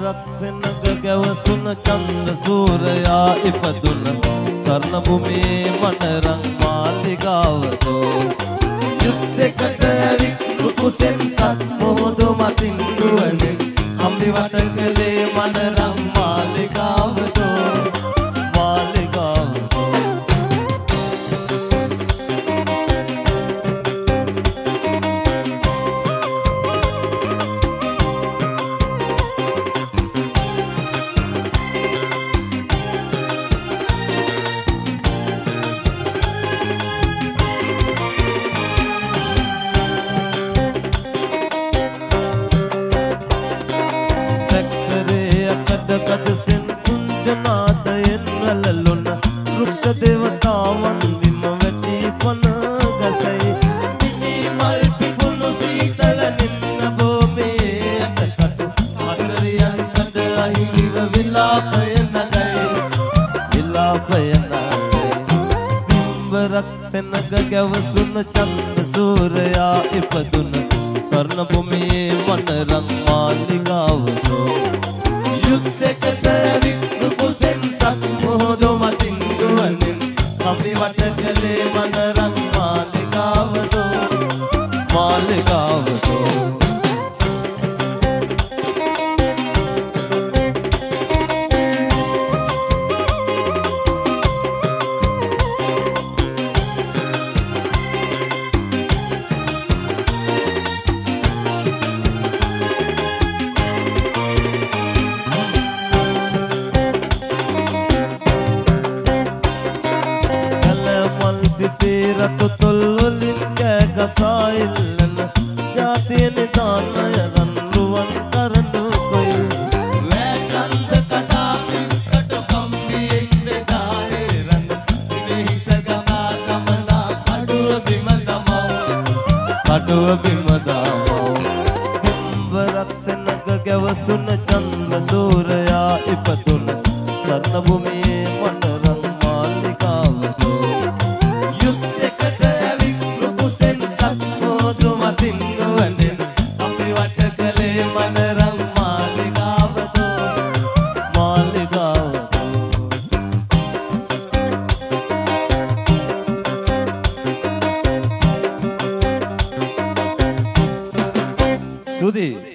රක්සෙනග ගැවසුන චන්ද සූරයා ඉපදුන සරණ භූමියේ මනරං මාලිගාවතෝ යුද්ධයකට ඇවිත් රුකුසෙන් සත් මොහොත මතින් දුවනේ අම්බි වට කළේ මනරං මාලිගාවතෝ මාලිගාවතෝ කදසෙන් කුංජනාදයෙන් වැළලුන වෘක්ෂ දේවතාවන් විම වැටි පන ගසයි දිවි මල් පිපුණු සීතල නින්න භූමියේ අටකටු සාගරයන් කඩ අහිමිව විලාපය නගයි විලාපය නගයි බිම්බරක් සෙනග ගැවසුන චන්ද සූරයා ඉපදුන ස්වර්ණ භූමියේ මනරං මාලිගාවතෝ යුද්ධයකට ඇවිත් රුකුසෙන් සත් මොහොත මතින් දුවනේ අපි වට කළේ මනරං මාලිගාවතෝ මාලිගාවතෝ රතු තොල් වලින් කෑ ගසා ඉල්ලන ජාතිය නිදානය රන්රුවන් කරනු කොයි වැකන්ද කඩා පිටට කම්බියෙන් බෙදානේ රන් මෙහිස ගසා ගමනා කඩුව බිම දමව බිම්බරක් සෙනග ගැවසුන චන්ද සූරයා ඉපදුන සරණ භූමියේ මනරං මාලිගාවතෝ මනරං මාලිගාවතෝ මාලිගාවතෝ සුදී